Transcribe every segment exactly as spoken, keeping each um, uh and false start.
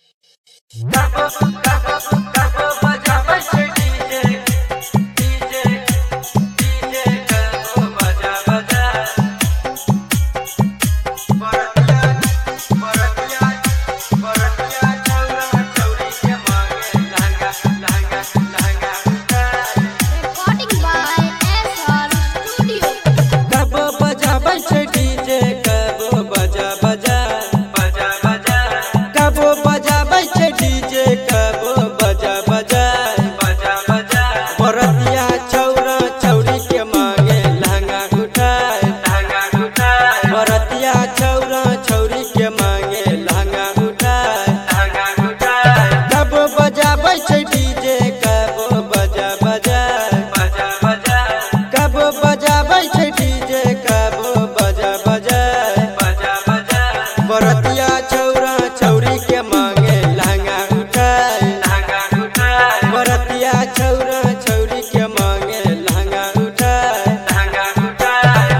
बरतिया छौरा छौरी के मांगे लहंगा उठाए, बरतिया छौरा छौरी के मांगे लहंगा उठाए, लहंगा उठाए।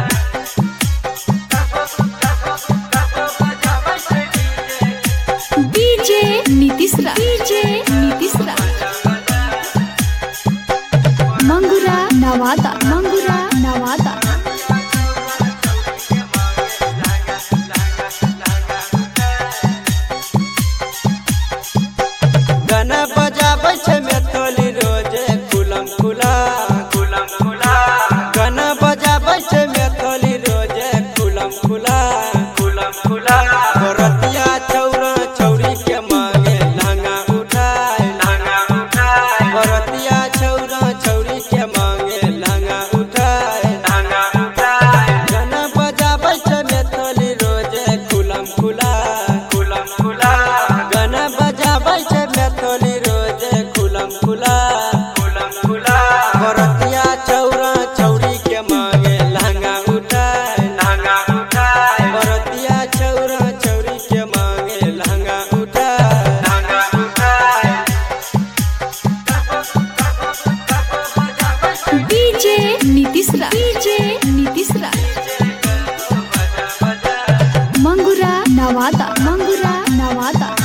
डीजे नीतीश रा, डीजे नीतीश रा, मंगुरा नवादा, मंगुरा नवादा। गाना बजाबै छै मैथिली रोजे खुलम खुला, खुलम खुला। गाना बजाबै छै मैथिली रोजे खुलम खुला, खुलम खुला। बरतिया छौरा छौरी के मांगे लहंगा उठाए, लहंगा उठाए। बरतिया छौरा छौरी के मांगे लहंगा उठाए, लहंगा उठाए। गाना बजाबै छै मैथिली रोजे खुलम खुला, खुलम खुला। गाना बजाबै छै मैथिली रोजे खुलम खुला, खुलम खुला। बरतिया छौरा छौरी के मांगे लहंगा उठाए, लहंगा उठाए। बरतिया छौरा छौरी के मांगे लहंगा उठाए, लहंगा उठाए। डीजे नीतीश रा, डीजे नीतीश रा, मंगुरा नवादा, मंगुरा नवादा।